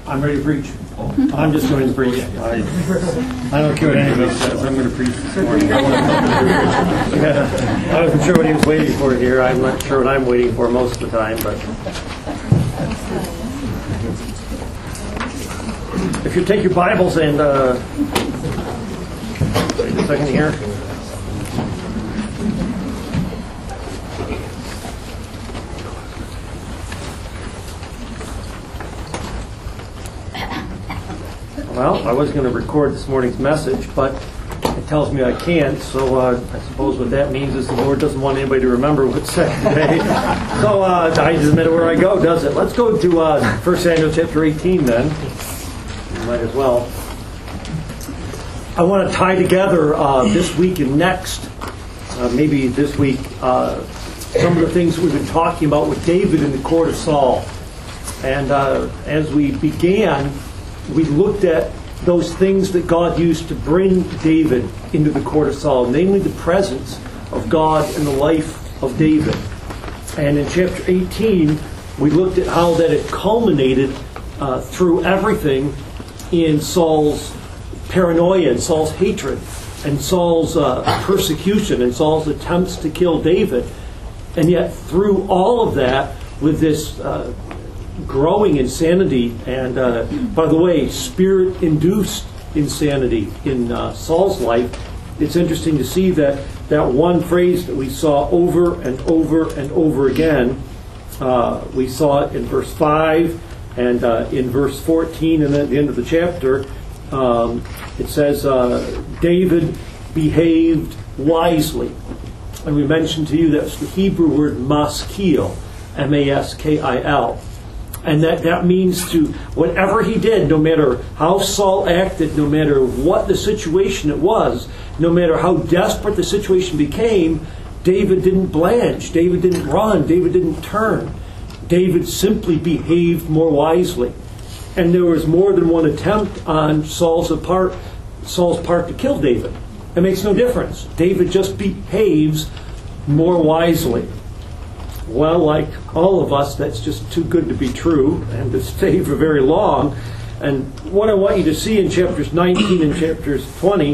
I'm ready to preach. I'm just going to preach. I don't care what anybody says. I'm going to preach this morning. I wasn't sure what he was waiting for here. I'm not sure what I'm waiting for most of the time. But if you take your Bibles and wait a second here. Well, I was going to record this morning's message, but it tells me I can't, so I suppose what that means is the Lord doesn't want anybody to remember what's said today. So I just admit where I go, does it? Let's go to 1 Samuel chapter 18 then. Might as well. I want to tie together this week and next, maybe this week, some of the things we've been talking about with David in the court of Saul. And as we began, we looked at those things that God used to bring David into the court of Saul, namely the presence of God in the life of David. And in chapter 18, we looked at how that it culminated through everything in Saul's paranoia and Saul's hatred and Saul's persecution and Saul's attempts to kill David. And yet through all of that, with this growing insanity, and by the way, spirit-induced insanity in Saul's life, it's interesting to see that one phrase that we saw over and over and over again, we saw it in verse 5 and in verse 14, and then at the end of the chapter, it says, David behaved wisely. And we mentioned to you that's the Hebrew word maskil, M-A-S-K-I-L. And that means to, whatever he did, no matter how Saul acted, no matter what the situation it was, no matter how desperate the situation became, David didn't blanch, David didn't run, David didn't turn. David simply behaved more wisely. And there was more than one attempt on Saul's part to kill David. It makes no difference. David just behaves more wisely. Well, like all of us, that's just too good to be true and to stay for very long. And what I want you to see in chapters 19 and chapters 20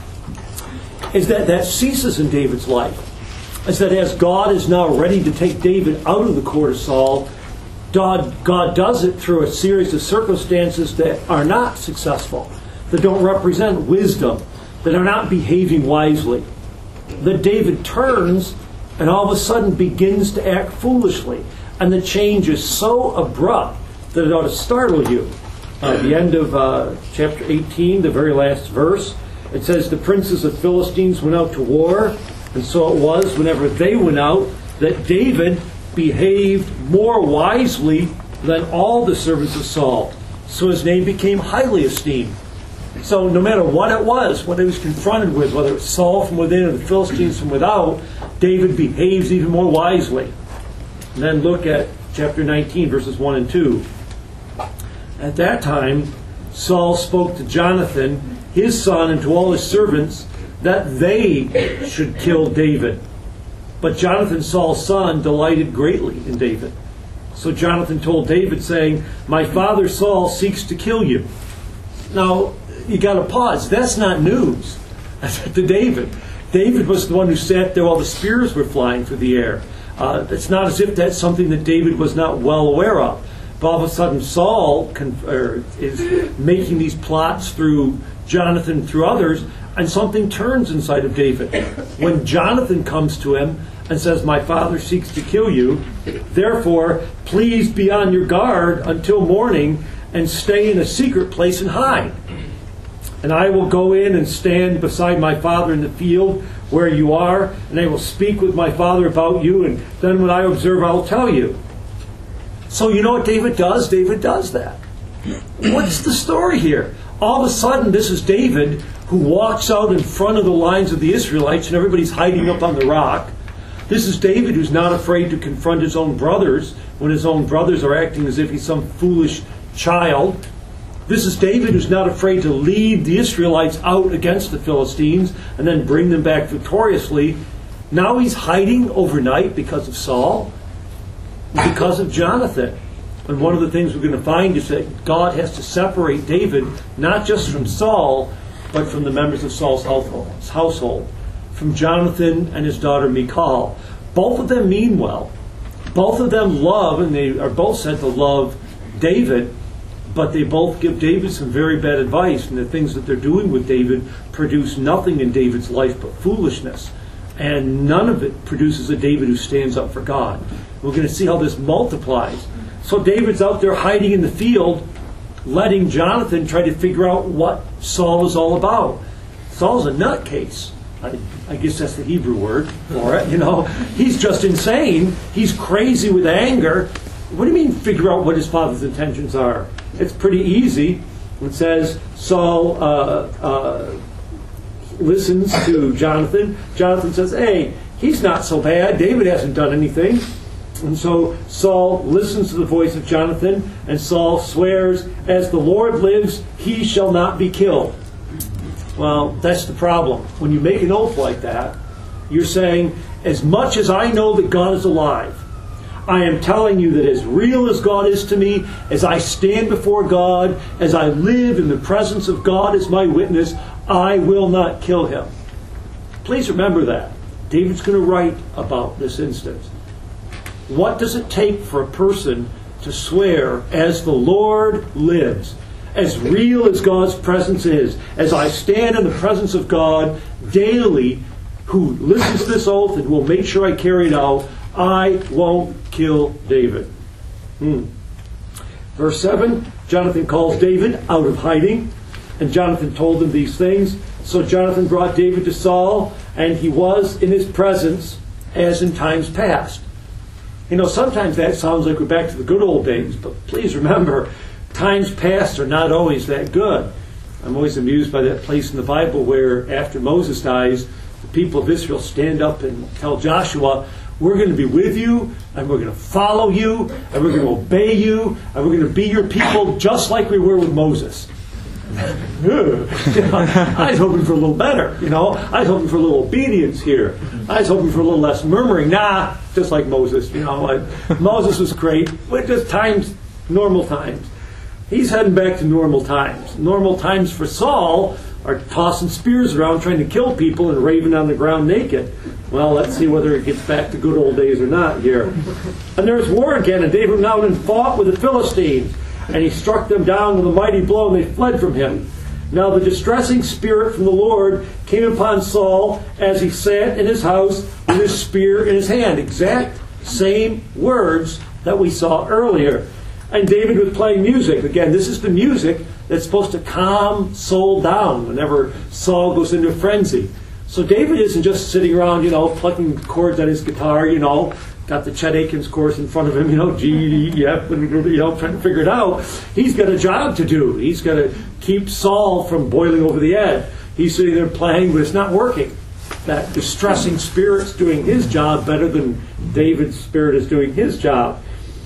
is that ceases in David's life. Is that as God is now ready to take David out of the court of Saul, God does it through a series of circumstances that are not successful, that don't represent wisdom, that are not behaving wisely. That David turns and all of a sudden begins to act foolishly. And the change is so abrupt that it ought to startle you. At the end of chapter 18, the very last verse, it says, the princes of Philistines went out to war, and so it was whenever they went out that David behaved more wisely than all the servants of Saul. So his name became highly esteemed. So no matter what it was, what he was confronted with, whether it was Saul from within or the Philistines from without, David behaves even more wisely. And then look at chapter 19, verses 1 and 2. At that time, Saul spoke to Jonathan, his son, and to all his servants, that they should kill David. But Jonathan, Saul's son, delighted greatly in David. So Jonathan told David, saying, my father Saul seeks to kill you. Now, you got to pause. That's not news to David. David was the one who sat there while the spears were flying through the air. It's not as if that's something that David was not well aware of. But all of a sudden, Saul is making these plots through Jonathan, through others, and something turns inside of David. When Jonathan comes to him and says, my father seeks to kill you, therefore, please be on your guard until morning and stay in a secret place and hide. And I will go in and stand beside my father in the field where you are, and I will speak with my father about you, and then when I observe, I will tell you. So you know what David does? David does that. What's the story here? All of a sudden, this is David who walks out in front of the lines of the Israelites, and everybody's hiding up on the rock. This is David who's not afraid to confront his own brothers when his own brothers are acting as if he's some foolish child. This is David who's not afraid to lead the Israelites out against the Philistines and then bring them back victoriously. Now he's hiding overnight because of Saul, because of Jonathan. And one of the things we're going to find is that God has to separate David, not just from Saul, but from the members of Saul's household, from Jonathan and his daughter Michal. Both of them mean well. Both of them love, and they are both said to love David, but they both give David some very bad advice, and the things that they're doing with David produce nothing in David's life but foolishness. And none of it produces a David who stands up for God. We're going to see how this multiplies. So David's out there hiding in the field, letting Jonathan try to figure out what Saul is all about. Saul's a nutcase. I guess that's the Hebrew word for it. He's just insane. He's crazy with anger. What do you mean figure out what his father's intentions are? It's pretty easy. It says Saul listens to Jonathan. Jonathan says, hey, he's not so bad. David hasn't done anything. And so Saul listens to the voice of Jonathan, and Saul swears, as the Lord lives, he shall not be killed. Well, that's the problem. When you make an oath like that, you're saying, as much as I know that God is alive, I am telling you that as real as God is to me, as I stand before God, as I live in the presence of God as my witness, I will not kill him. Please remember that. David's going to write about this instance. What does it take for a person to swear, as the Lord lives, as real as God's presence is, as I stand in the presence of God daily, who listens to this oath and will make sure I carry it out, I won't kill David. Verse 7, Jonathan calls David out of hiding, and Jonathan told him these things. So Jonathan brought David to Saul, and he was in his presence as in times past. Sometimes that sounds like we're back to the good old days, but please remember, times past are not always that good. I'm always amused by that place in the Bible where after Moses dies, the people of Israel stand up and tell Joshua, we're going to be with you, and we're going to follow you, and we're going to obey you, and we're going to be your people just like we were with Moses. I was hoping for a little better, I was hoping for a little obedience here. I was hoping for a little less murmuring. Nah, just like Moses, Moses was great. But just times, normal times. He's heading back to normal times. Normal times for Saul are tossing spears around trying to kill people and raving on the ground naked. Well, let's see whether it gets back to good old days or not here. And there's war again, and David went out and fought with the Philistines. And he struck them down with a mighty blow, and they fled from him. Now the distressing spirit from the Lord came upon Saul as he sat in his house with his spear in his hand. Exact same words that we saw earlier. And David was playing music. Again, this is the music that's supposed to calm Saul down whenever Saul goes into a frenzy. So David isn't just sitting around, plucking chords on his guitar, got the Chet Atkins chorus in front of him, G, E, F, trying to figure it out. He's got a job to do. He's got to keep Saul from boiling over the edge. He's sitting there playing, but it's not working. That distressing spirit's doing his job better than David's spirit is doing his job.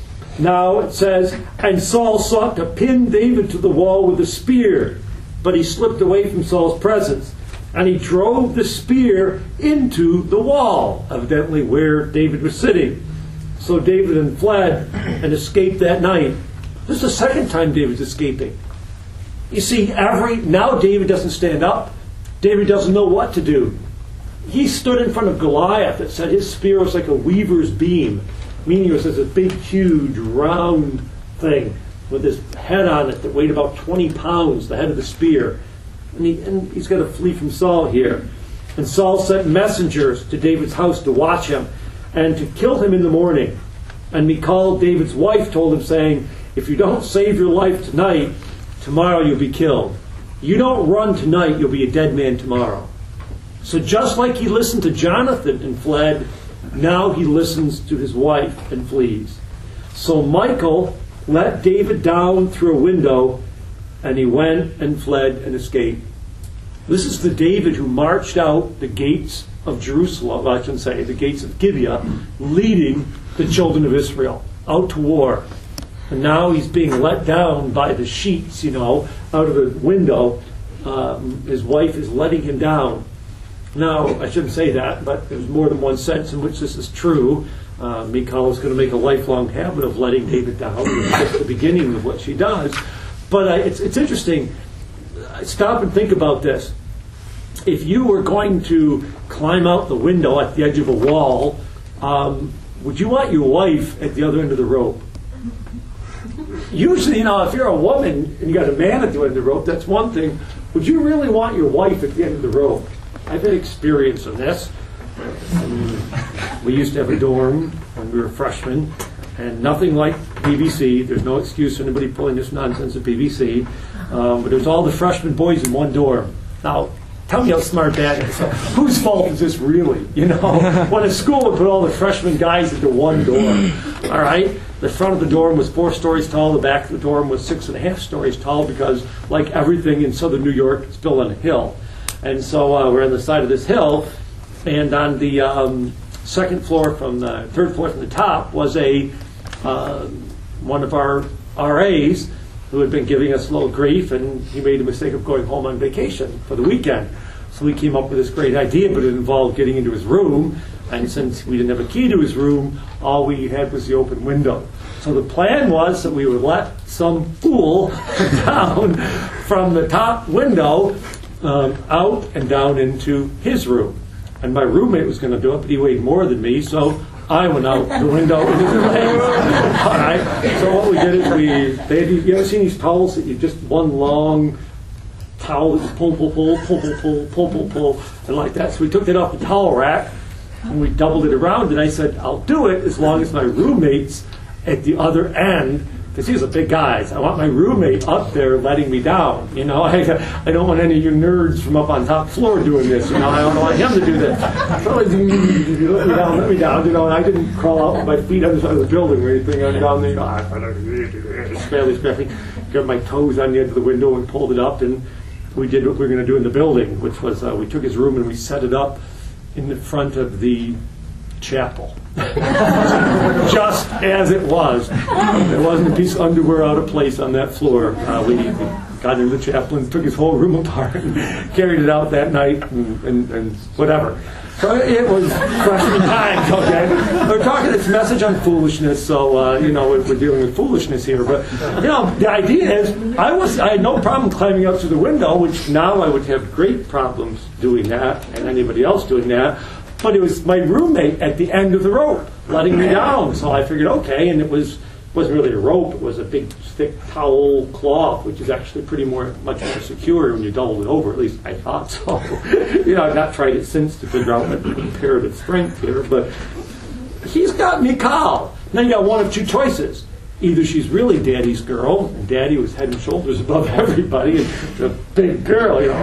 Now it says, and Saul sought to pin David to the wall with a spear, but he slipped away from Saul's presence. And he drove the spear into the wall, evidently where David was sitting. So David then fled and escaped that night. This is the second time David's escaping. You see, now David doesn't stand up. David doesn't know what to do. He stood in front of Goliath. It said his spear was like a weaver's beam, meaning it was this big, huge, round thing with this head on it that weighed about 20 pounds, the head of the spear. And he's got to flee from Saul here. And Saul sent messengers to David's house to watch him and to kill him in the morning. And Michal, David's wife, told him, saying, if you don't save your life tonight, tomorrow you'll be killed. You don't run tonight, you'll be a dead man tomorrow. So just like he listened to Jonathan and fled, now he listens to his wife and flees. So Michal let David down through a window, and he went and fled and escaped. This is the David who marched out the gates of Jerusalem, I shouldn't say, the gates of Gibeah, leading the children of Israel out to war. And now he's being let down by the sheets, out of the window. His wife is letting him down. Now, I shouldn't say that, but there's more than one sense in which this is true. Mikal is going to make a lifelong habit of letting David down. It's just the beginning of what she does. But it's interesting. Stop and think about this. If you were going to climb out the window at the edge of a wall, would you want your wife at the other end of the rope? Usually, if you're a woman and you got a man at the end of the rope, that's one thing. Would you really want your wife at the end of the rope? I've had experience of this. We used to have a dorm when we were freshmen, and nothing like PVC. There's no excuse for anybody pulling this nonsense at PVC. But there's all the freshman boys in one dorm. Now, tell me how smart that is. Whose fault is this really? When a school would put all the freshman guys into one dorm. All right? The front of the dorm was 4 stories tall. The back of the dorm was 6.5 stories tall because, like everything in southern New York, it's built on a hill. And so we're on the side of this hill, and on the third floor from the top was one of our RAs who had been giving us a little grief, and he made the mistake of going home on vacation for the weekend. So we came up with this great idea, but it involved getting into his room, and since we didn't have a key to his room, all we had was the open window. So the plan was that we would let some fool down from the top window out and down into his room. And my roommate was going to do it, but he weighed more than me, so I went out the window with his legs. All right. So what we did is you ever seen these towels that you just one long towel that just pull, and like that. So we took that off the towel rack and we doubled it around, and I said, I'll do it as long as my roommate's at the other end, because he was a big guy. So I want my roommate up there letting me down. I don't want any of you nerds from up on top floor doing this. I don't want him to do this. So let me down. And I didn't crawl out with my feet on the side of the building or anything. I'm down there, scrappy, got my toes on the edge of the window and pulled it up, and we did what we were going to do in the building, which was we took his room and we set it up in the front of the chapel. Just as it was. There wasn't a piece of underwear out of place on that floor. We got into the chapel and took his whole room apart and carried it out that night and whatever. So it was freshman times, okay? We're talking this message on foolishness, so, we're dealing with foolishness here. But, the idea is, I had no problem climbing up to the window, which now I would have great problems doing that, and anybody else doing that. But it was my roommate at the end of the rope letting me down. So I figured, okay, and it wasn't really a rope. It was a big, thick towel cloth, which is actually much more secure when you double it over. At least I thought so. I've not tried it since to figure out the comparative strength here. But he's got Mikal. Now you got one of two choices. Either she's really Daddy's girl, and Daddy was head and shoulders above everybody, and a big girl, or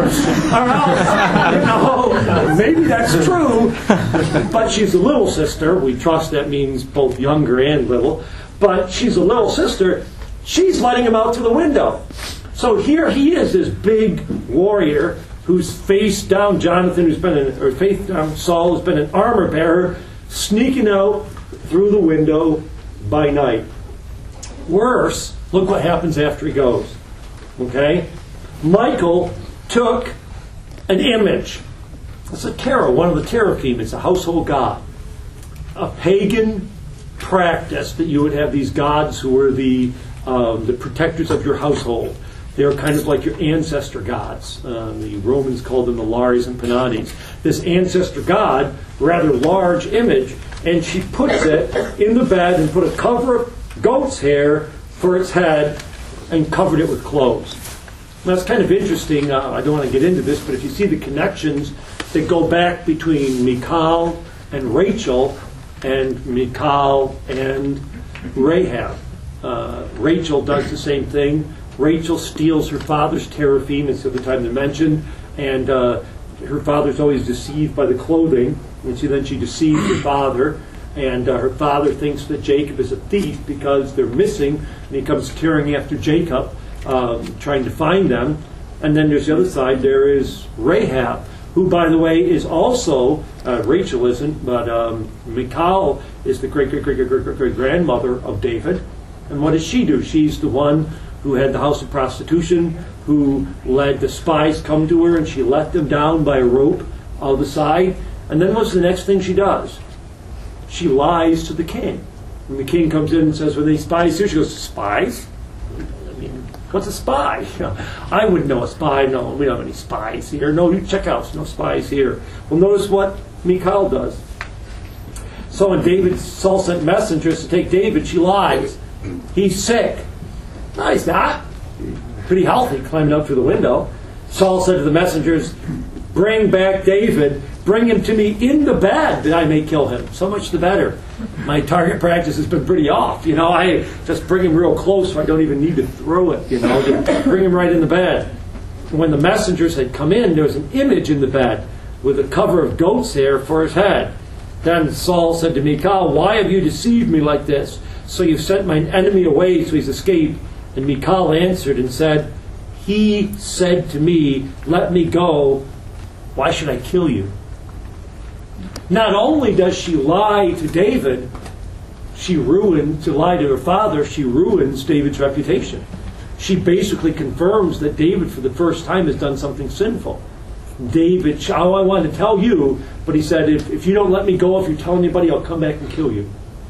else, maybe that's true, but she's a little sister. We trust that means both younger and little, but she's a little sister. She's letting him out to the window. So here he is, this big warrior who's faced down Jonathan, faced down Saul, who's been an armor bearer, sneaking out through the window by night. Worse, look what happens after he goes. Okay? Michael took an image. It's a tarot, one of the teraphim. It's a household god. A pagan practice that you would have these gods who were the protectors of your household. They were kind of like your ancestor gods. The Romans called them the Lares and Penates. This ancestor god, rather large image, and she puts it in the bed and put a cover of goat's hair for its head and covered it with clothes. Now, that's kind of interesting. I don't want to get into this, but if you see the connections that go back between Mikal and Rachel and Mikal and Rahab. Rachel does the same thing. Rachel steals her father's teraphim, it's at the time they're mentioned, and her father's always deceived by the clothing, and she deceives her father. And her father thinks that Jacob is a thief because they're missing, and he comes tearing after Jacob, trying to find them. And then there's the other side. There is Rahab, who, by the way, is also, Rachel isn't, but Michal is the great-great-great-great-great-grandmother of David. And what does she do? She's the one who had the house of prostitution, who let the spies come to her, and she let them down by a rope out the side. And then what's the next thing she does? she lies to the king. And the king comes in and says, "Were they spies here?" She goes, "Spies? I mean, what's a spy?" "I wouldn't know a spy. No, we don't have any spies here. No, you check out. No spies here." Well, notice what Michal does. So when Saul sent messengers to take David, she lies. "He's sick." "No, he's not. Pretty healthy," climbing up through the window. Saul said to the messengers, "Bring back David. Bring him to me in the bed that I may kill him." So much the better. My target practice has been pretty off. I just bring him real close so I don't even need to throw it. Just bring him right in the bed. When the messengers had come in, there was an image in the bed with a cover of goat's hair for his head. Then Saul said to Michal, "Why have you deceived me like this? So you've sent my enemy away so he's escaped." And Michal answered and said, "He said to me, 'Let me go. Why should I kill you?'" Not only does she lie to David, to lie to her father, she ruins David's reputation. She basically confirms that David, for the first time, has done something sinful. David, I want to tell you, but he said, if you don't let me go, if you tell anybody, I'll come back and kill you.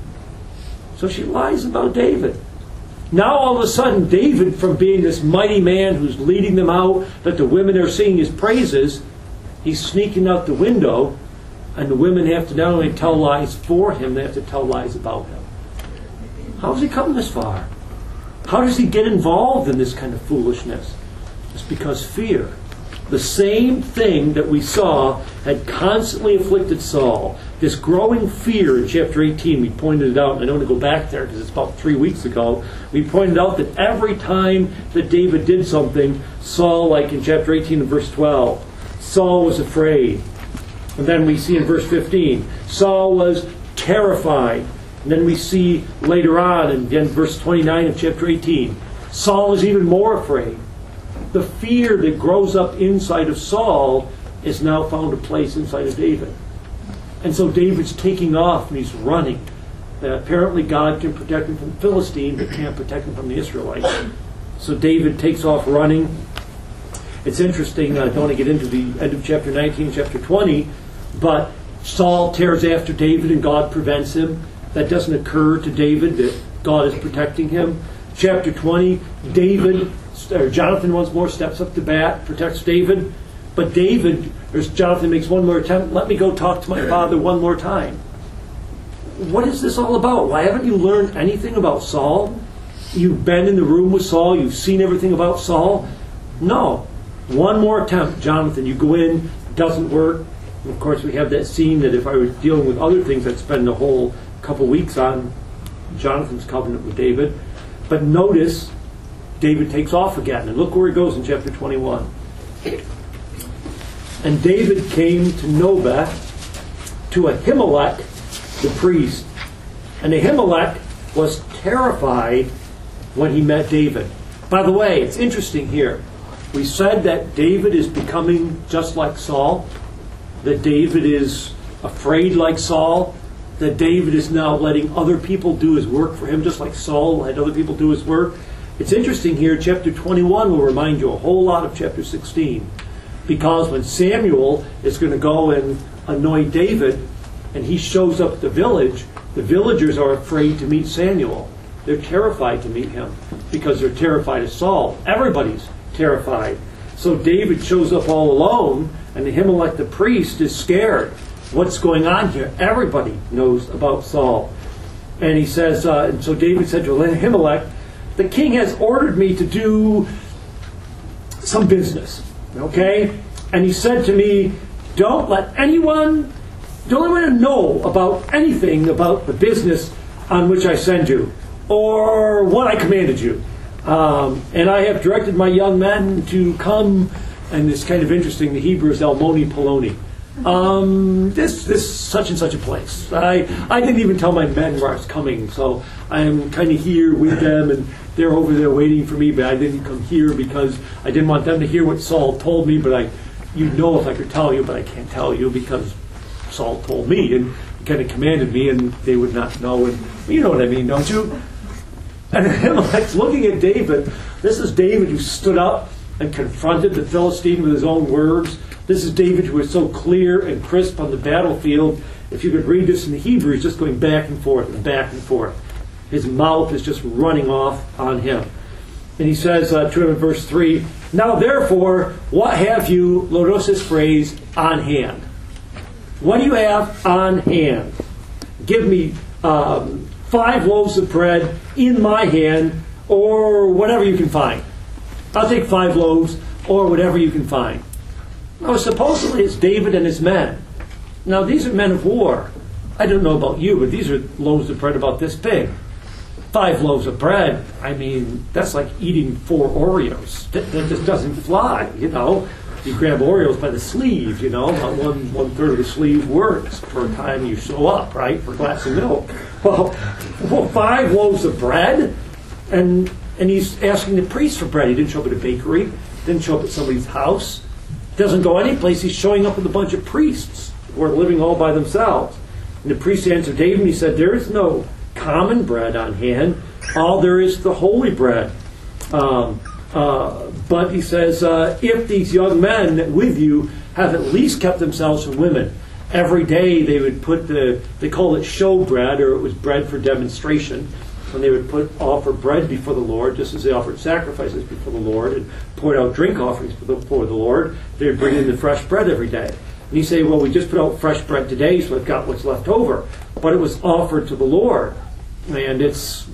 So she lies about David. Now all of a sudden, David, from being this mighty man who's leading them out, that the women are singing his praises, he's sneaking out the window, and the women have to not only tell lies for him, they have to tell lies about him. How has he come this far? How does he get involved in this kind of foolishness? It's because fear. The same thing that we saw had constantly afflicted Saul. This growing fear in chapter 18, we pointed it out, and I don't want to go back there because it's about 3 weeks ago. We pointed out that every time that David did something, Saul, like in chapter 18 and verse 12, Saul was afraid. And then we see in verse 15, Saul was terrified. And then we see later on in verse 29 of chapter 18, Saul is even more afraid. The fear that grows up inside of Saul is now found a place inside of David. And so David's taking off and he's running. Apparently God can protect him from the Philistine, but can't protect him from the Israelites. So David takes off running. It's interesting, I don't want to get into the end of chapter 19, chapter 20, but Saul tears after David and God prevents him. That doesn't occur to David, that God is protecting him. Chapter 20, Jonathan once more steps up to bat, protects David. But Jonathan makes one more attempt. "Let me go talk to my father one more time." What is this all about? Why haven't you learned anything about Saul? You've been in the room with Saul. You've seen everything about Saul. No. One more attempt, Jonathan. You go in, doesn't work. Of course, we have that scene that if I was dealing with other things, I'd spend the whole couple weeks on Jonathan's covenant with David. But notice, David takes off again. And look where he goes in chapter 21. "And David came to Nobah, to Ahimelech the priest. And Ahimelech was terrified when he met David." By the way, it's interesting here. We said that David is becoming just like Saul, that David is afraid like Saul, that David is now letting other people do his work for him, just like Saul let other people do his work. It's interesting here, chapter 21 will remind you a whole lot of chapter 16. Because when Samuel is going to go and anoint David, and he shows up at the village, the villagers are afraid to meet Samuel. They're terrified to meet him because they're terrified of Saul. Everybody's terrified. So David shows up all alone, and Ahimelech the priest is scared. What's going on here? Everybody knows about Saul. And he says, and so David said to Ahimelech, "The king has ordered me to do some business." Okay? And he said to me, don't let anyone know about anything about the business on which I send you, or what I commanded you. And I have directed my young men to come, and it's kind of interesting, the Hebrew is Almoni Poloni. This such and such a place. I didn't even tell my men where I was coming, so I'm kind of here with them, and they're over there waiting for me, but I didn't come here because I didn't want them to hear what Saul told me, but you'd know if I could tell you, but I can't tell you because Saul told me, and he kind of commanded me, and they would not know, and you know what I mean, don't you? And Ahimelech's looking at David. This is David who stood up and confronted the Philistine with his own words. This is David who is so clear and crisp on the battlefield. If you could read this in the Hebrew, he's just going back and forth and back and forth. His mouth is just running off on him. And he says to him in verse 3, "Now therefore, what have you," notice this phrase, "on hand"? What do you have on hand? Give me 5 loaves of bread in my hand, or whatever you can find. I'll take 5 loaves, or whatever you can find. Now, supposedly it's David and his men. Now, these are men of war. I don't know about you, but these are loaves of bread about this big. 5 loaves of bread, I mean, that's like eating 4 Oreos. That just doesn't fly, you know. You grab Oreos by the sleeve, you know, about one third of the sleeve works per time you show up, right, for a glass of milk. Well, 5 loaves of bread, and he's asking the priest for bread. He didn't show up at a bakery, didn't show up at somebody's house, doesn't go anyplace. He's showing up with a bunch of priests who are living all by themselves. And the priest answered David, and he said, "There is no common bread on hand. All there is the holy bread." But he says, if these young men with you have at least kept themselves from women, every day they would put they call it show bread, or it was bread for demonstration, when they would offer bread before the Lord, just as they offered sacrifices before the Lord and poured out drink offerings before the Lord, they would bring in the fresh bread every day. And you say, well, we just put out fresh bread today, so I've got what's left over. But it was offered to the Lord, and it's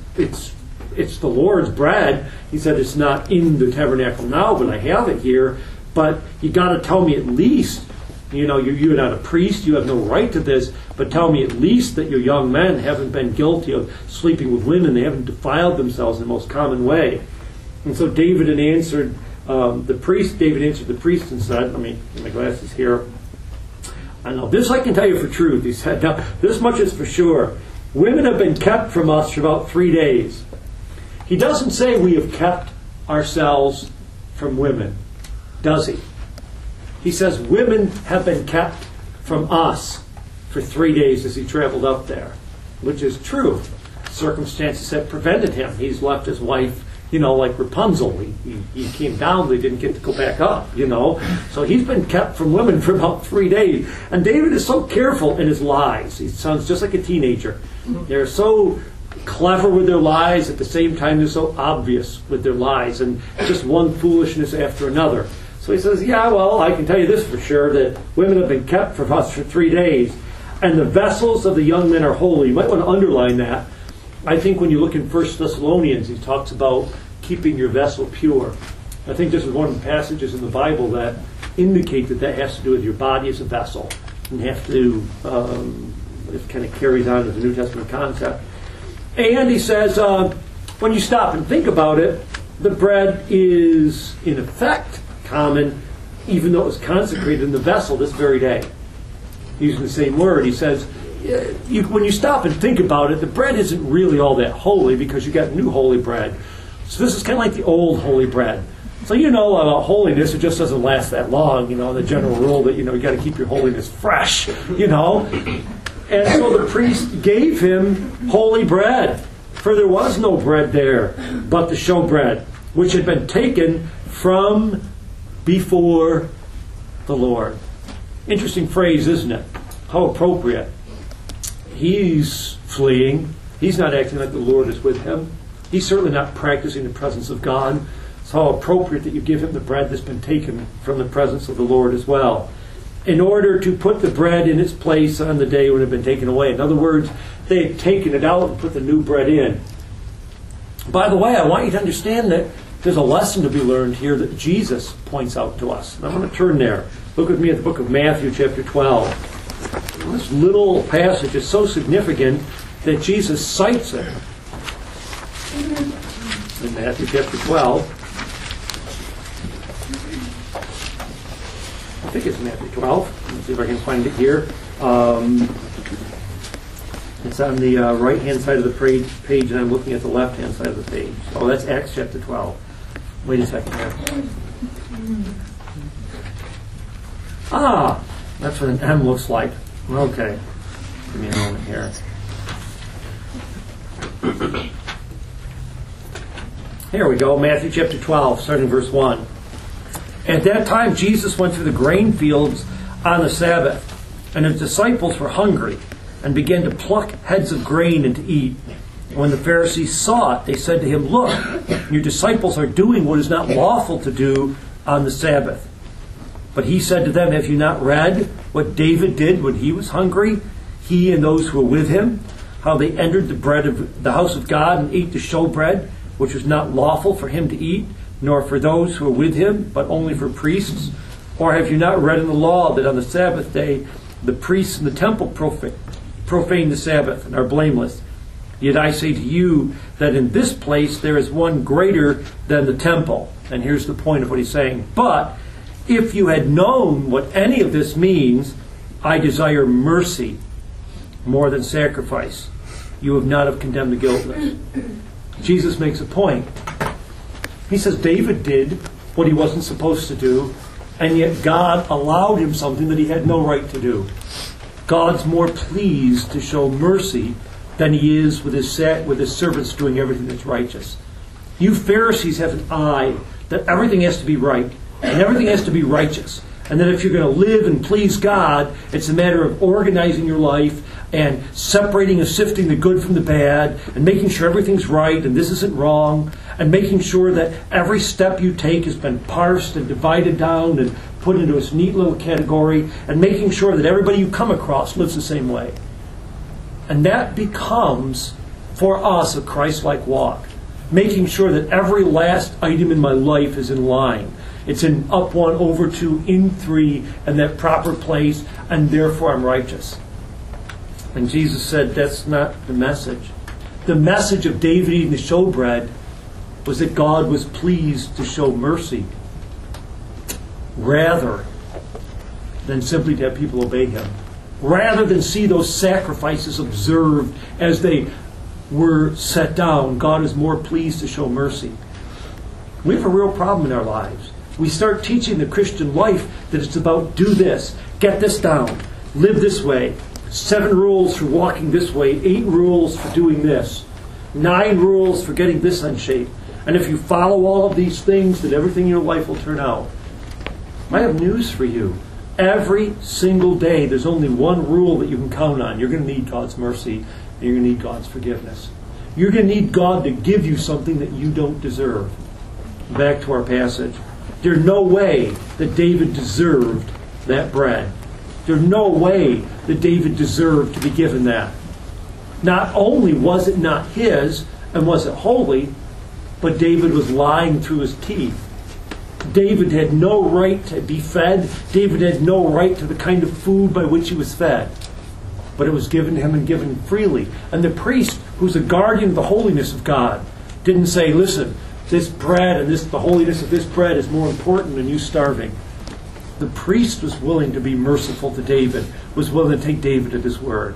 the Lord's bread. He said, it's not in the tabernacle now, but I have it here. But you got to tell me at least, you know, you're not a priest, you have no right to this, but tell me at least that your young men haven't been guilty of sleeping with women, they haven't defiled themselves in the most common way. And so David answered the priest and said, let me get my glasses here. I know this I can tell you for truth. He said, now this much is for sure. Women have been kept from us for about 3 days. He doesn't say we have kept ourselves from women, does he? He says women have been kept from us for 3 days as he traveled up there, which is true. Circumstances have prevented him. He's left his wife, you know, like Rapunzel. He came down, they didn't get to go back up, you know. So he's been kept from women for about 3 days. And David is so careful in his lies. He sounds just like a teenager. They're so clever with their lies, at the same time they're so obvious with their lies, and just one foolishness after another. So he says, yeah, well, I can tell you this for sure, that women have been kept from us for 3 days, and the vessels of the young men are holy. You might want to underline that. I think when you look in 1 Thessalonians, he talks about keeping your vessel pure. I think this is one of the passages in the Bible that indicate that has to do with your body as a vessel, and have to, it kind of carries on to the New Testament concept. And he says, when you stop and think about it, the bread is, in effect, common, even though it was consecrated in the vessel this very day. Using the same word, he says, when you stop and think about it, the bread isn't really all that holy because you got new holy bread. So this is kind of like the old holy bread. So you know about holiness, it just doesn't last that long, you know, the general rule that, you know, you got to keep your holiness fresh, you know. And so the priest gave him holy bread, for there was no bread there but the showbread, which had been taken from before the Lord. Interesting phrase, isn't it? How appropriate. He's fleeing. He's not acting like the Lord is with him. He's certainly not practicing the presence of God. It's how appropriate that you give him the bread that's been taken from the presence of the Lord as well, in order to put the bread in its place on the day when it had been taken away. In other words, they had taken it out and put the new bread in. By the way, I want you to understand that there's a lesson to be learned here that Jesus points out to us. And I'm going to turn there. Look with me at the book of Matthew, chapter 12. This little passage is so significant that Jesus cites it. In Matthew chapter 12. I think it's Matthew 12. Let's see if I can find it here. It's on the right-hand side of the page, and I'm looking at the left-hand side of the page. Oh, that's Acts chapter 12. Wait a second here. Ah, that's what an M looks like. Okay. Give me a moment here. Here we go, Matthew chapter 12, starting verse 1. At that time, Jesus went through the grain fields on the Sabbath. And his disciples were hungry and began to pluck heads of grain and to eat. When the Pharisees saw it, they said to him, "Look, your disciples are doing what is not lawful to do on the Sabbath." But he said to them, "Have you not read what David did when he was hungry, he and those who were with him? How they entered the house of God and ate the showbread, which was not lawful for him to eat, nor for those who were with him, but only for priests? Or have you not read in the law that on the Sabbath day the priests in the temple profane the Sabbath and are blameless? Yet I say to you that in this place there is one greater than the temple." And here's the point of what he's saying. "But if you had known what any of this means, I desire mercy more than sacrifice, you would not have condemned the guiltless." Jesus makes a point. He says David did what he wasn't supposed to do, and yet God allowed him something that he had no right to do. God's more pleased to show mercy than he is with his servants doing everything that's righteous. You Pharisees have an eye that everything has to be right, and everything has to be righteous. And that if you're going to live and please God, it's a matter of organizing your life and separating and sifting the good from the bad and making sure everything's right and this isn't wrong and making sure that every step you take has been parsed and divided down and put into its neat little category and making sure that everybody you come across lives the same way. And that becomes, for us, a Christ-like walk. Making sure that every last item in my life is in line. It's in up 1, over 2, in 3, and that proper place, and therefore I'm righteous. And Jesus said that's not the message. The message of David eating the showbread was that God was pleased to show mercy rather than simply to have people obey him. Rather than see those sacrifices observed as they were set down, God is more pleased to show mercy. We have a real problem in our lives. We start teaching the Christian life that it's about do this, get this down, live this way, 7 rules for walking this way, 8 rules for doing this, 9 rules for getting this in shape. And if you follow all of these things, then everything in your life will turn out. I have news for you. Every single day, there's only one rule that you can count on. You're going to need God's mercy, and you're going to need God's forgiveness. You're going to need God to give you something that you don't deserve. Back to our passage. There's no way that David deserved that bread. There's no way that David deserved to be given that. Not only was it not his and was it holy, but David was lying through his teeth. David had no right to be fed. David had no right to the kind of food by which he was fed. But it was given to him and given freely. And the priest, who's a guardian of the holiness of God, didn't say, listen, this bread and the holiness of this bread is more important than you starving. The priest was willing to be merciful to David, was willing to take David at his word.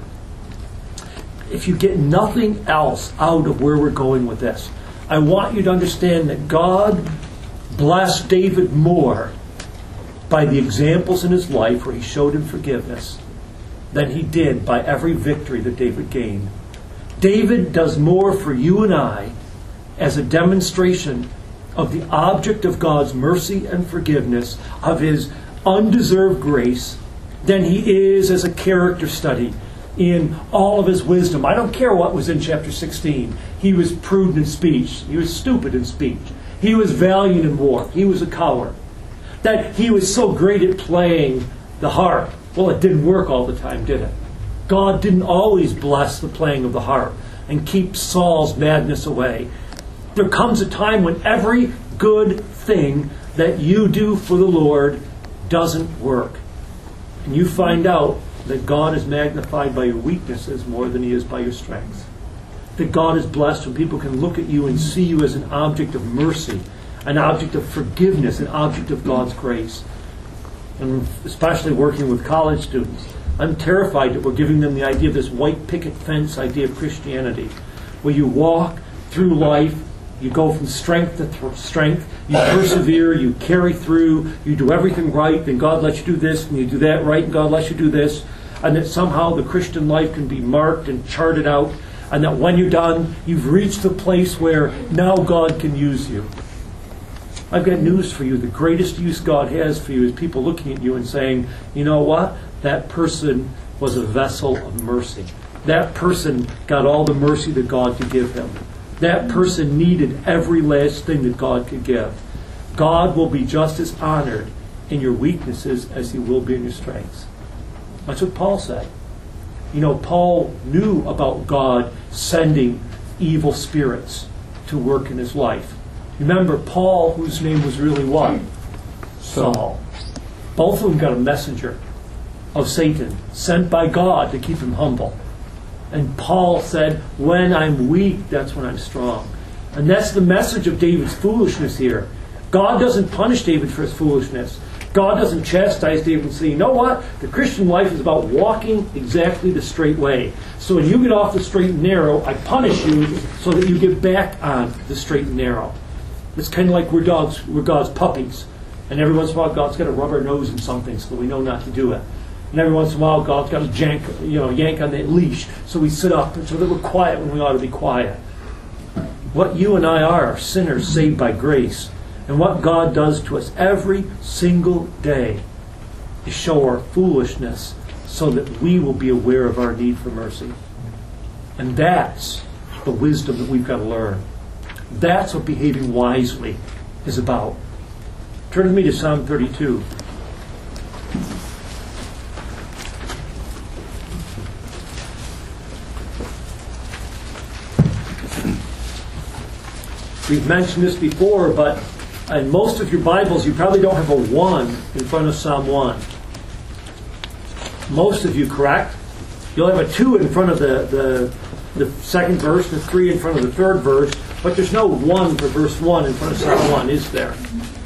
If you get nothing else out of where we're going with this, I want you to understand that God blessed David more by the examples in his life where he showed him forgiveness than he did by every victory that David gained. David does more for you and I as a demonstration of the object of God's mercy and forgiveness, of his undeserved grace, than he is as a character study in all of his wisdom. I don't care what was in chapter 16. He was prudent in speech. He was stupid in speech. He was valiant in war. He was a coward. That he was so great at playing the harp. Well, it didn't work all the time, did it? God didn't always bless the playing of the harp and keep Saul's madness away. There comes a time when every good thing that you do for the Lord doesn't work. And you find out that God is magnified by your weaknesses more than he is by your strengths. That God is blessed when people can look at you and see you as an object of mercy, an object of forgiveness, an object of God's grace. And especially working with college students, I'm terrified that we're giving them the idea of this white picket fence idea of Christianity, where you walk through life, you go from strength to strength, you persevere, you carry through, you do everything right, then God lets you do this, and you do that right, and God lets you do this, and that somehow the Christian life can be marked and charted out, and that when you're done, you've reached the place where now God can use you. I've got news for you. The greatest use God has for you is people looking at you and saying, you know what? That person was a vessel of mercy. That person got all the mercy that God could give him. That person needed every last thing that God could give. God will be just as honored in your weaknesses as he will be in your strengths. That's what Paul said. You know, Paul knew about God sending evil spirits to work in his life. Remember, Paul, whose name was really what? Saul. Both of them got a messenger of Satan sent by God to keep him humble. And Paul said, when I'm weak, that's when I'm strong. And that's the message of David's foolishness here. God doesn't punish David for his foolishness. God doesn't chastise David and say, you know what? The Christian life is about walking exactly the straight way. So when you get off the straight and narrow, I punish you so that you get back on the straight and narrow. It's kind of like we're God's puppies. And every once in a while, God's got to rub our nose in something so that we know not to do it. And every once in a while, God's got to yank on that leash so we sit up so that we're quiet when we ought to be quiet. What you and I are sinners saved by grace. And what God does to us every single day is show our foolishness so that we will be aware of our need for mercy. And that's the wisdom that we've got to learn. That's what behaving wisely is about. Turn with me to Psalm 32. We've mentioned this before, but in most of your Bibles, you probably don't have a 1 in front of Psalm 1. Most of you, correct? You'll have a 2 in front of the second verse, and a 3 in front of the third verse, but there's no 1 for verse 1 in front of Psalm 1, is there?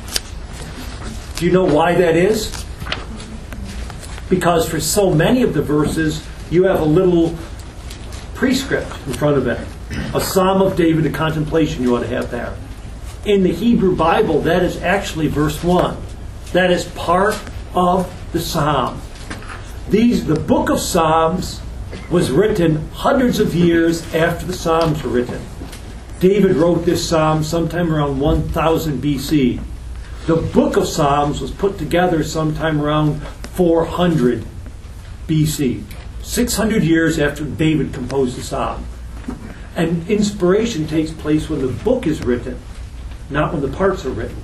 Do you know why that is? Because for so many of the verses, you have a little prescript in front of it. A Psalm of David, a contemplation you ought to have there. In the Hebrew Bible, that is actually verse 1. That is part of the Psalm. The book of Psalms was written hundreds of years after the Psalms were written. David wrote this Psalm sometime around 1000 BC. The book of Psalms was put together sometime around 400 BC. 600 years after David composed the Psalm. And inspiration takes place when the book is written, not when the parts are written.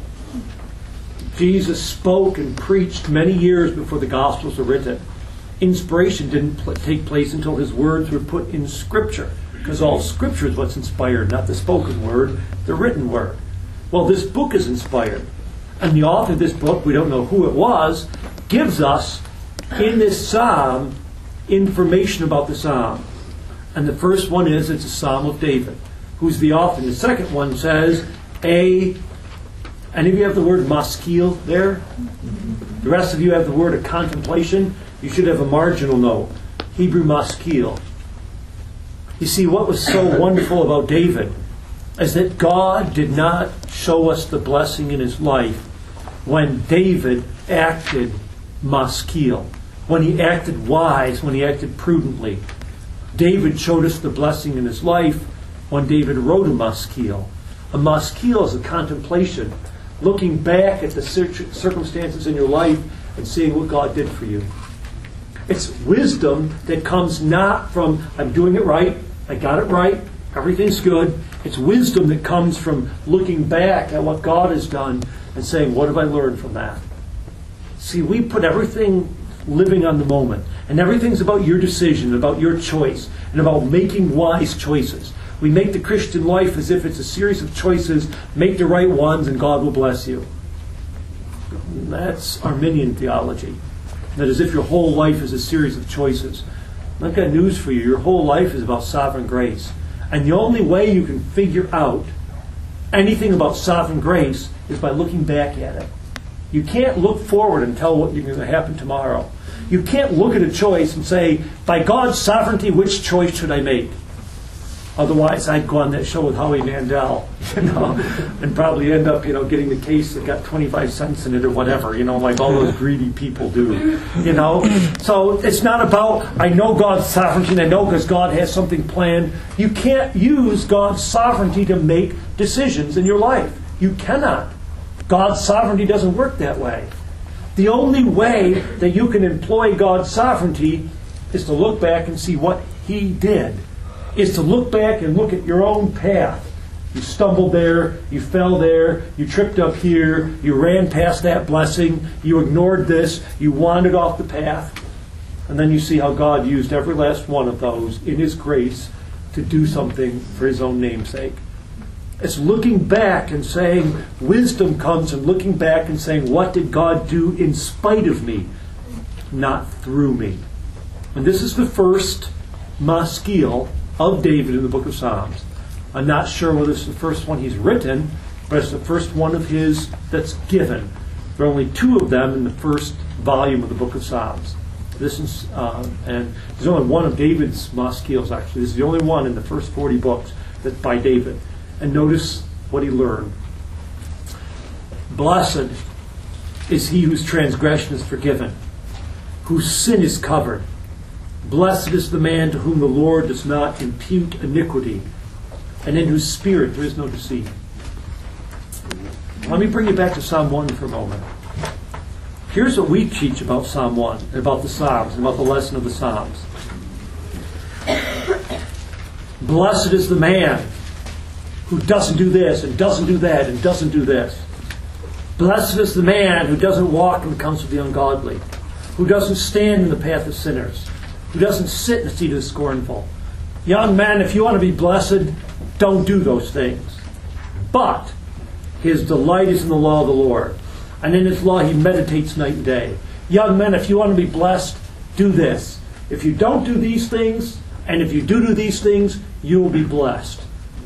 Jesus spoke and preached many years before the Gospels were written. Inspiration didn't take place until his words were put in Scripture, because all Scripture is what's inspired, not the spoken word, the written word. Well, this book is inspired. And the author of this book, we don't know who it was, gives us, in this psalm, information about the psalm. And the first one is, it's a Psalm of David. Who's the author? And the second one says, any of you have the word maskil there? The rest of you have the word of contemplation. You should have a marginal note. Hebrew maskil. You see, what was so wonderful about David is that God did not show us the blessing in his life when David acted maskil, when he acted wise, when he acted prudently. David showed us the blessing in his life when David wrote a maskil. A maskil is a contemplation, looking back at the circumstances in your life and seeing what God did for you. It's wisdom that comes not from, I'm doing it right, I got it right, everything's good. It's wisdom that comes from looking back at what God has done and saying, what have I learned from that? See, we put everything living on the moment. And everything's about your decision, about your choice, and about making wise choices. We make the Christian life as if it's a series of choices. Make the right ones and God will bless you. That's Arminian theology. That is, if your whole life is a series of choices. I've got news for you. Your whole life is about sovereign grace. And the only way you can figure out anything about sovereign grace is by looking back at it. You can't look forward and tell what's going to happen tomorrow. You can't look at a choice and say, by God's sovereignty, which choice should I make? Otherwise, I'd go on that show with Howie Mandel, and probably end up, getting the case that got 25 cents in it or whatever, like all those greedy people do, So it's not about, I know God's sovereignty, and I know because God has something planned. You can't use God's sovereignty to make decisions in your life. You cannot. God's sovereignty doesn't work that way. The only way that you can employ God's sovereignty is to look back and see what He did. Is to look back and look at your own path. You stumbled there, you fell there, you tripped up here, you ran past that blessing, you ignored this, you wandered off the path. And then you see how God used every last one of those in His grace to do something for His own name's sake. It's looking back and saying, wisdom comes and looking back and saying, what did God do in spite of me, not through me? And this is the first maskil of David in the book of Psalms. I'm not sure whether it's the first one he's written, but it's the first one of his that's given. There are only 2 of them in the first volume of the book of Psalms. This is, and there's only one of David's maskils, actually. This is the only one in the first 40 books that by David. And notice what he learned. Blessed is he whose transgression is forgiven, whose sin is covered. Blessed is the man to whom the Lord does not impute iniquity, and in whose spirit there is no deceit. Let me bring you back to Psalm 1 for a moment. Here's what we teach about Psalm 1, and about the Psalms, and about the lesson of the Psalms. Blessed is the man who doesn't do this, and doesn't do that, and doesn't do this. Blessed is the man who doesn't walk in the counsel of the ungodly, who doesn't stand in the path of sinners, who doesn't sit in the seat of the scornful. Young man, if you want to be blessed, don't do those things. But his delight is in the law of the Lord, and in His law he meditates night and day. Young men, if you want to be blessed, do this. If you don't do these things, and if you do these things, you will be blessed.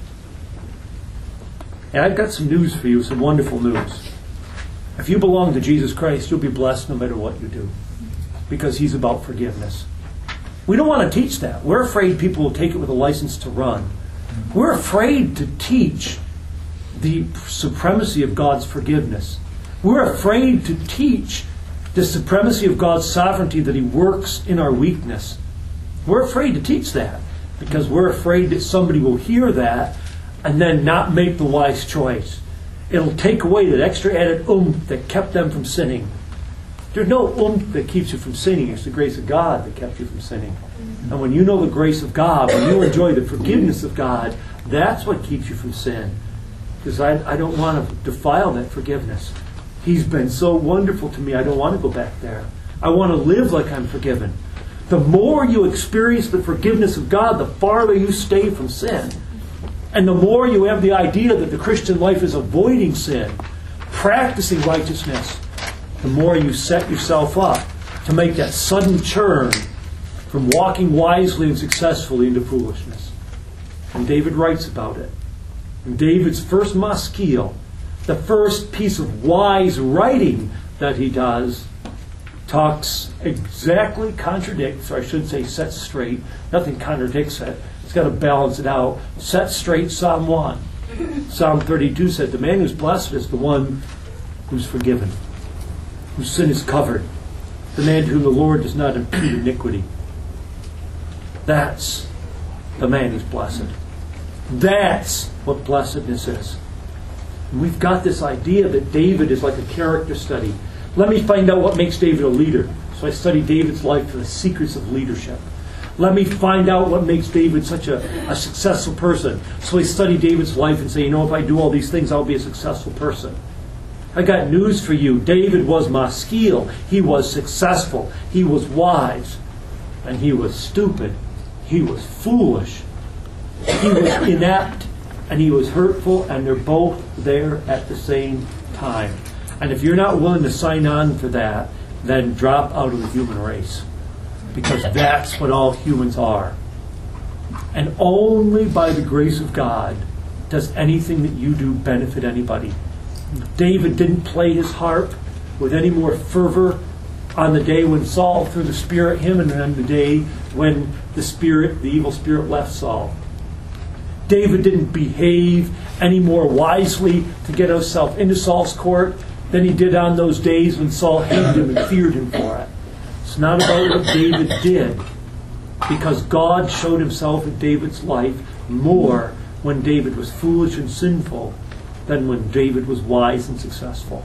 And I've got some news for you, some wonderful news. If you belong to Jesus Christ, you'll be blessed no matter what you do, because He's about forgiveness. We don't want to teach that. We're afraid people will take it with a license to run. We're afraid to teach the supremacy of God's forgiveness. We're afraid to teach the supremacy of God's sovereignty, that He works in our weakness. We're afraid to teach that because we're afraid that somebody will hear that and then not make the wise choice. It'll take away that extra added oomph that kept them from sinning. There's no oomph that keeps you from sinning. It's the grace of God that kept you from sinning. And when you know the grace of God, when you enjoy the forgiveness of God, that's what keeps you from sin. Because I don't want to defile that forgiveness. He's been so wonderful to me, I don't want to go back there. I want to live like I'm forgiven. The more you experience the forgiveness of God, the farther you stay from sin. And the more you have the idea that the Christian life is avoiding sin, practicing righteousness, the more you set yourself up to make that sudden turn from walking wisely and successfully into foolishness. And David writes about it. And David's first maskil, the first piece of wise writing that he does, contradicts, or I should say sets straight. Nothing contradicts it. It's got to balance it out. Set straight Psalm 1. Psalm 32 said, the man who's blessed is the one who's forgiven, whose sin is covered, the man to whom the Lord does not impute iniquity. That's the man who's blessed. That's what blessedness is. And we've got this idea that David is like a character study. Let me find out what makes David a leader. So I study David's life for the secrets of leadership. Let me find out what makes David such a successful person. So I study David's life and say, if I do all these things, I'll be a successful person. I got news for you. David was maskil. He was successful. He was wise. And he was stupid. He was foolish. He was inept. And he was hurtful. And they're both there at the same time. And if you're not willing to sign on for that, then drop out of the human race. Because that's what all humans are. And only by the grace of God does anything that you do benefit anybody. David didn't play his harp with any more fervor on the day when Saul threw the spear at him and on the day when the evil spirit left Saul. David didn't behave any more wisely to get himself into Saul's court than he did on those days when Saul hated him and feared him for it. It's not about what David did, because God showed himself in David's life more when David was foolish and sinful than when David was wise and successful.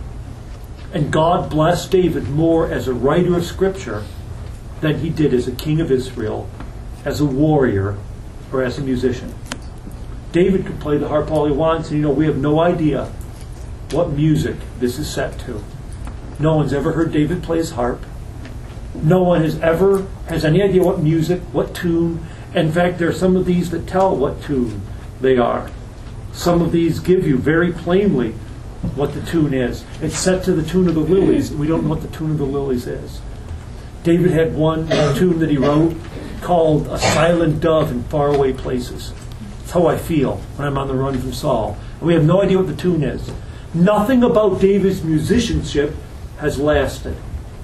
And God blessed David more as a writer of Scripture than he did as a king of Israel, as a warrior, or as a musician. David could play the harp all he wants, and we have no idea what music this is set to. No one's ever heard David play his harp. No one has any idea what music, what tune. In fact, there are some of these that tell what tune they are. Some of these give you very plainly what the tune is. It's set to the tune of the Lilies, and we don't know what the tune of the Lilies is. David had one tune that he wrote called A Silent Dove in Faraway Places. That's how I feel when I'm on the run from Saul. And we have no idea what the tune is. Nothing about David's musicianship has lasted.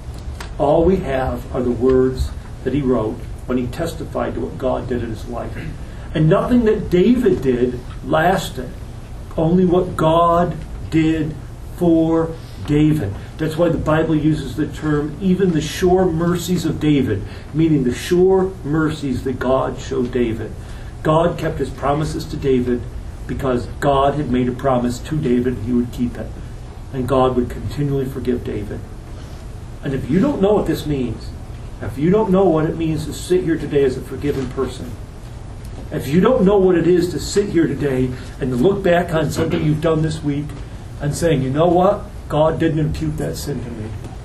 All we have are the words that he wrote when he testified to what God did in his life. And nothing that David did lasted. Only what God did for David. That's why the Bible uses the term, even the sure mercies of David, meaning the sure mercies that God showed David. God kept his promises to David because God had made a promise to David he would keep it. And God would continually forgive David. And if you don't know what this means, if you don't know what it means to sit here today as a forgiven person, if you don't know what it is to sit here today and to look back on something you've done this week and saying, you know what? God didn't impute that sin to me.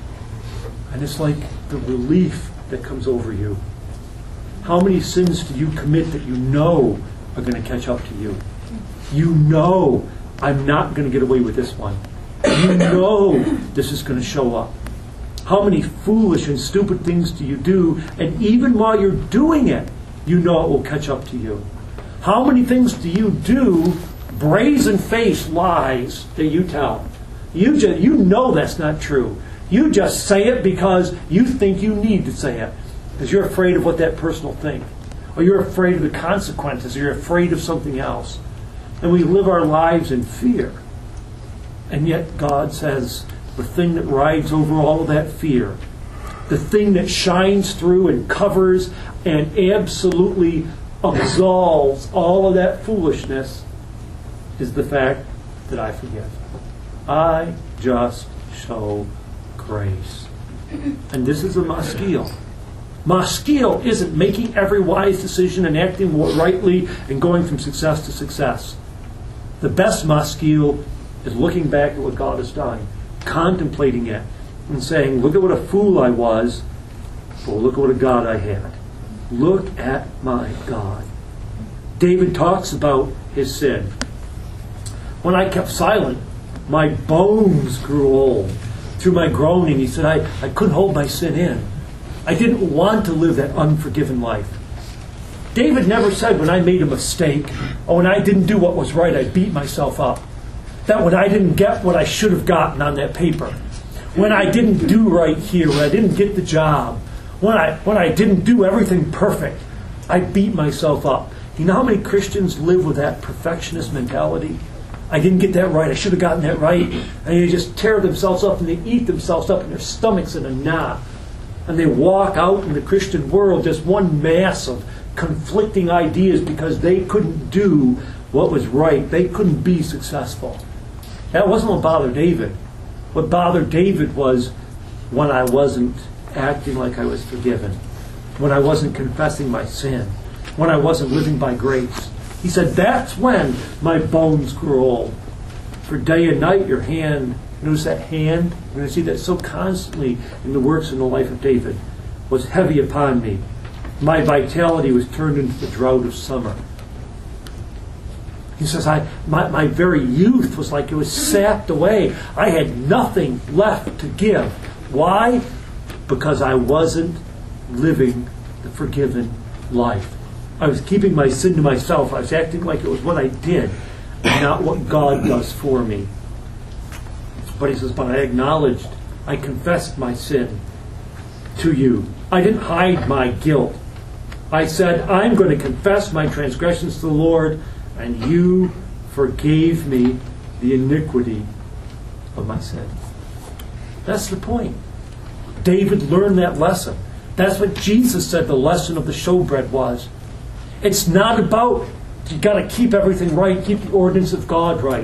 And it's like the relief that comes over you. How many sins do you commit that you know are going to catch up to you? You know, I'm not going to get away with this one. You know this is going to show up. How many foolish and stupid things do you do, and even while you're doing it, you know it will catch up to you? How many things do you do, brazen-faced lies that you tell? You know that's not true. You just say it because you think you need to say it, because you're afraid of what that person will think, or you're afraid of the consequences, or you're afraid of something else. And we live our lives in fear. And yet God says, the thing that rides over all of that fear, the thing that shines through and covers and absolutely absolves all of that foolishness, is the fact that I forgive. I just show grace. And this is a maskil. Maskil isn't making every wise decision and acting rightly and going from success to success. The best maskil is looking back at what God has done, contemplating it, and saying, look at what a fool I was, but look at what a God I had. Look at my God. David talks about his sin. When I kept silent, my bones grew old. Through my groaning, he said, I couldn't hold my sin in. I didn't want to live that unforgiven life. David never said when I made a mistake, or when I didn't do what was right, I beat myself up. That when I didn't get what I should have gotten on that paper, when I didn't do right here, when I didn't get the job, when I didn't do everything perfect, I beat myself up. You know how many Christians live with that perfectionist mentality? I didn't get that right. I should have gotten that right. And they just tear themselves up and they eat themselves up in their stomachs in a knot. And they walk out in the Christian world just one mass of conflicting ideas because they couldn't do what was right. They couldn't be successful. That wasn't what bothered David. What bothered David was when I wasn't acting like I was forgiven, when I wasn't confessing my sin, when I wasn't living by grace. He said, that's when my bones grew old. For day and night your hand, notice that hand, you're going to see that so constantly in the works in the life of David, was heavy upon me. My vitality was turned into the drought of summer. He says, my very youth was like it was sapped away. I had nothing left to give. Why? Because I wasn't living the forgiven life. I was keeping my sin to myself. I was acting like it was what I did, and not what God does for me. But he says, but I acknowledged, I confessed my sin to you. I didn't hide my guilt. I said, I'm going to confess my transgressions to the Lord, and you forgave me the iniquity of my sin. That's the point. David learned that lesson. That's what Jesus said the lesson of the showbread was. It's not about, you got to keep everything right, keep the ordinance of God right.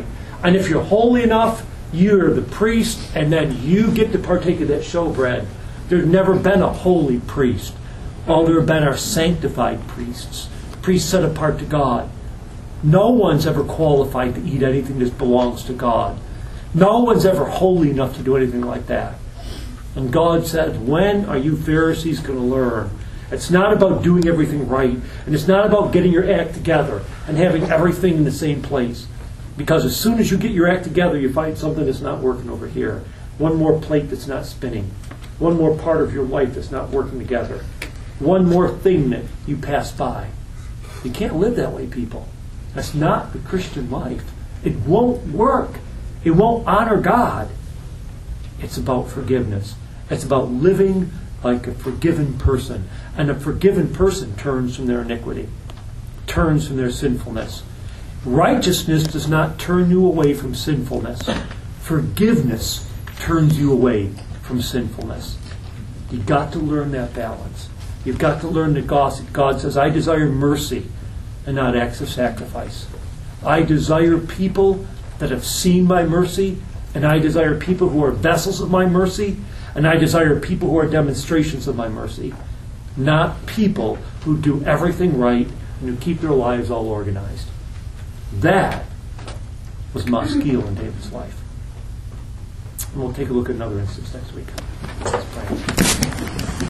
And if you're holy enough, you're the priest, and then you get to partake of that showbread. There's never been a holy priest. All there have been are sanctified priests, priests set apart to God. No one's ever qualified to eat anything that belongs to God. No one's ever holy enough to do anything like that. And God said, when are you Pharisees going to learn? It's not about doing everything right, and it's not about getting your act together and having everything in the same place. Because as soon as you get your act together, you find something that's not working over here. One more plate that's not spinning. One more part of your life that's not working together. One more thing that you pass by. You can't live that way, people. That's not the Christian life. It won't work. It won't honor God. It's about forgiveness. It's about living like a forgiven person. And a forgiven person turns from their iniquity, turns from their sinfulness. Righteousness does not turn you away from sinfulness. Forgiveness turns you away from sinfulness. You've got to learn that balance. You've got to learn that God says, I desire mercy and not acts of sacrifice. I desire people that have seen my mercy, and I desire people who are vessels of my mercy, and I desire people who are demonstrations of my mercy, not people who do everything right and who keep their lives all organized. That was Maskil in David's life. And we'll take a look at another instance next week. Let's pray.